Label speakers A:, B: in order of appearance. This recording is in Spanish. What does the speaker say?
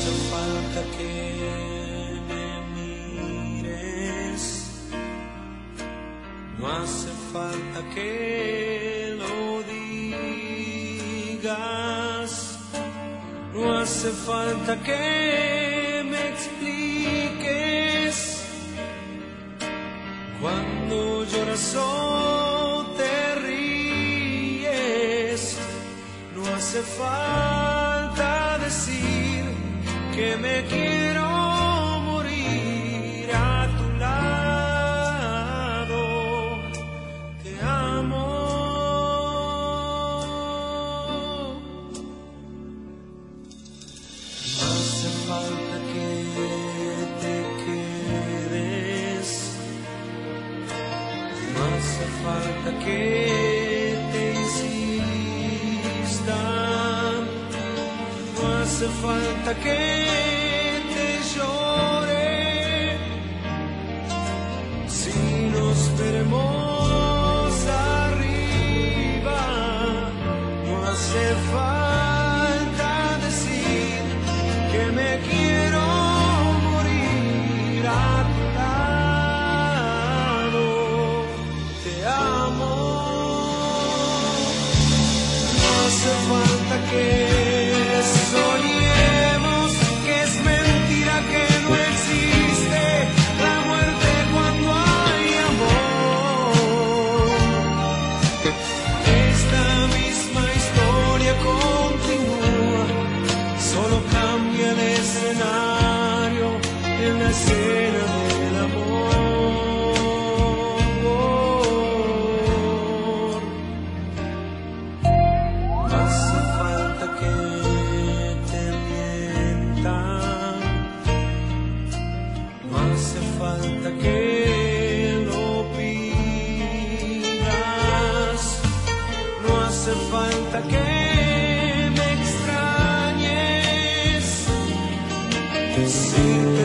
A: hace falta que me mires, no hace falta que lo digas, no hace falta que me expliques. Cuando lloras o te ríes, no hace falta decir que me quiero morir a tu lado. Te amo. No hace falta que te quedes, no hace falta que te insista, no hace falta que te llore. Si nos veremos arriba, no hace falta decir que me quiero morir a tu lado. Te amo. No hace falta que soñemos que es mentira, que no existe la muerte cuando hay amor. Esta misma historia continúa, solo cambia el escenario en la escena del amor. No hace falta que te mientan, no hace falta que lo pidas, no hace falta que me extrañes. Sí.